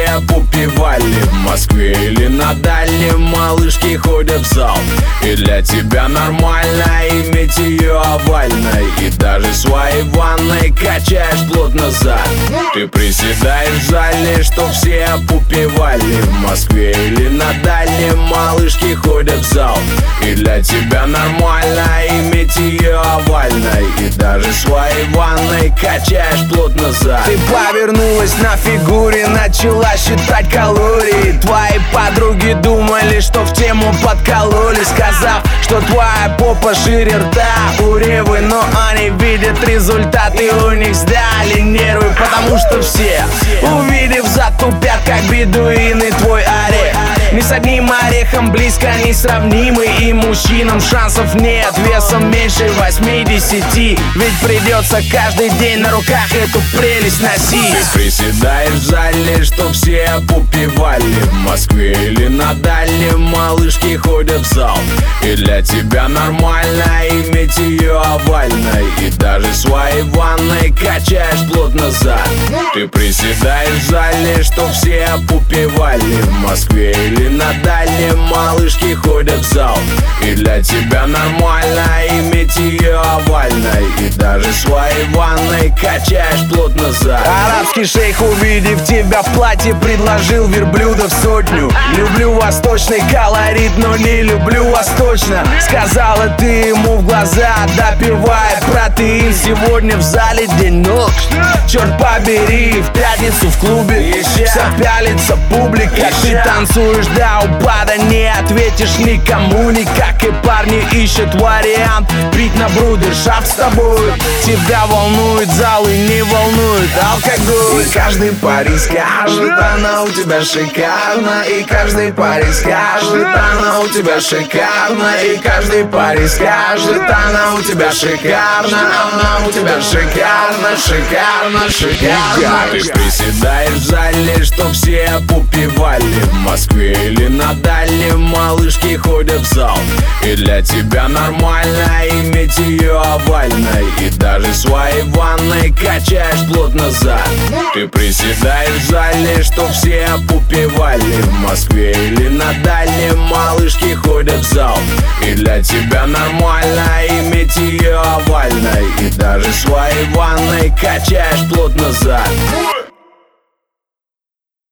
опупевали. В Москве или на дальнем малышки ходят в зал. И для тебя нормально иметь ее овальной. И даже своей ванной качаешь плотно зад. Ты приседаешь в зале, чтоб все опупевали. В Москве или на дальнем малышки ходят в зал. И для тебя нормально иметь ее овальной. И даже своей ванной качаешь плотно зад. Ты повернулась на фигуре, начала считать калории. Твои подруги думали, что в тему подкололи, сказав, что твоя попа шире рта у Ревы. Но они видят результаты, у них сдали нервы. Потому что все, увидев, затупят, как бедуины, твой орех. Ни с одним орехом близко не сравнимый. И мужчинам шансов нет весом меньше 80. Ведь придется каждый день на руках эту прелесть носить. Ты приседаешь в зале, чтоб все опупевали. В Москве или на дальнем малышки ходят в зал. И для тебя нормально иметь ее овальной. И даже своей ванной качаешь плотно зад. Ты приседаешь в зале, чтоб все опупевали. В Москве или на дальнем малышки ходят в зал. И для тебя нормально иметь ее овальной. И даже своей ванной качаешь плотно зад. Арабский шейх, увидев тебя в платье, предложил верблюдов сотню. Люблю восточный колорит, но не люблю восточно, сказала ты ему в глаза, допивая протеин. Сегодня в зале день ног, черт побери, в пятницу в клубе вся пялится публика. Ты танцуешь до упада, не ответишь никому никак. И парни ищут вариант пить на брудершафт с тобой. Тебя волнует зал и не волнует алкоголь. И каждый парень скажет, она у тебя шикарна. И каждый парень скажет, она у тебя шикарна. И каждый парень скажет, она у тебя шикарна. Она у тебя шикарна, шикарна, шикарна. Ты приседаешь в зале, чтоб все опупевали. В Москве или на дальнем малышки ходят в зал. И для тебя нормально иметь ее овальной. И даже своей ванной качаешь плотно зад. Ты приседаешь в зале, чтоб все опупевали. В Москве или на дальнем малышки ходят в зал. И для тебя нормально иметь ее овальной. И даже своей ванной качаешь плотно зад.